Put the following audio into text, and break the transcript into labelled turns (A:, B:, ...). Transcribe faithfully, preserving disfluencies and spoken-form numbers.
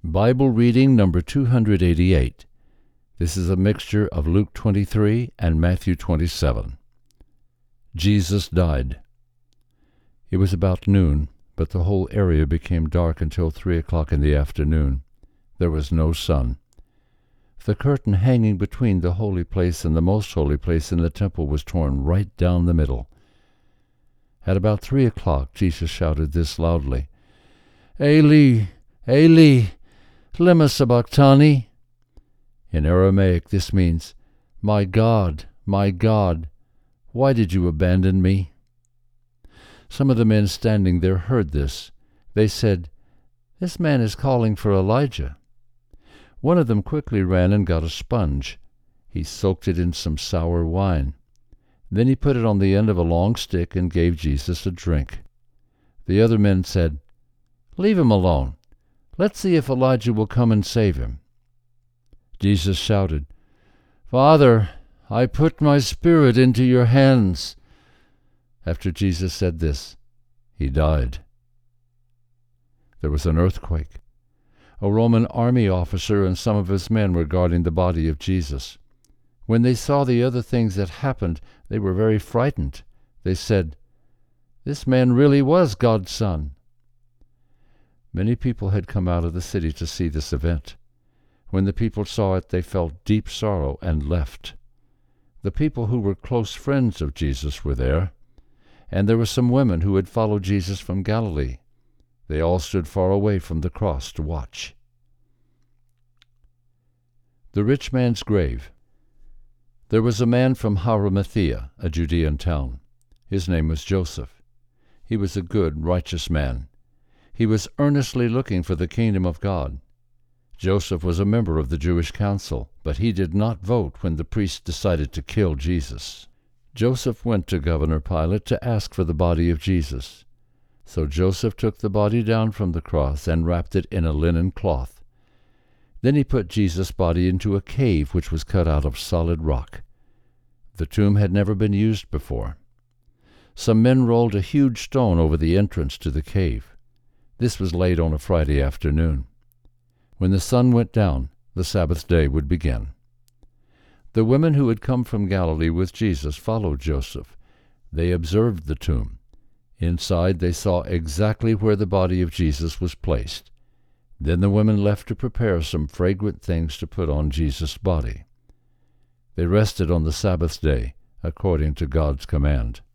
A: Bible reading number two hundred eighty-eight. This is a mixture of Luke twenty-three and Matthew twenty-seven. Jesus died. It was about noon, but the whole area became dark until three o'clock in the afternoon. There was no sun. The curtain hanging between the holy place and the most holy place in the temple was torn right down the middle. At about three o'clock Jesus shouted this loudly, "Eli, Eli, lema sabachthani." In Aramaic this means, "My God, my God, why did you abandon me?" Some of the men standing there heard this. They said, "This man is calling for Elijah." One of them quickly ran and got a sponge. He soaked it in some sour wine. Then he put it on the end of a long stick and gave Jesus a drink. The other men said, "Leave him alone. Let's see if Elijah will come and save him." Jesus shouted, "Father, I put my spirit into your hands." After Jesus said this, he died. There was an earthquake. A Roman army officer and some of his men were guarding the body of Jesus. When they saw the other things that happened, they were very frightened. They said, "This man really was God's Son." Many people had come out of the city to see this event. When the people saw it, they felt deep sorrow and left. The people who were close friends of Jesus were there, and there were some women who had followed Jesus from Galilee. They all stood far away from the cross to watch. The rich man's grave. There was a man from Arimathea, a Judean town. His name was Joseph. He was a good, righteous man. He was earnestly looking for the kingdom of God. Joseph was a member of the Jewish council, but he did not vote when the priests decided to kill Jesus. Joseph went to Governor Pilate to ask for the body of Jesus. So Joseph took the body down from the cross and wrapped it in a linen cloth. Then he put Jesus' body into a cave which was cut out of solid rock. The tomb had never been used before. Some men rolled a huge stone over the entrance to the cave. This was laid on a Friday afternoon. When the sun went down, the Sabbath day would begin. The women who had come from Galilee with Jesus followed Joseph. They observed the tomb. Inside they saw exactly where the body of Jesus was placed. Then the women left to prepare some fragrant things to put on Jesus' body. They rested on the Sabbath day, according to God's command.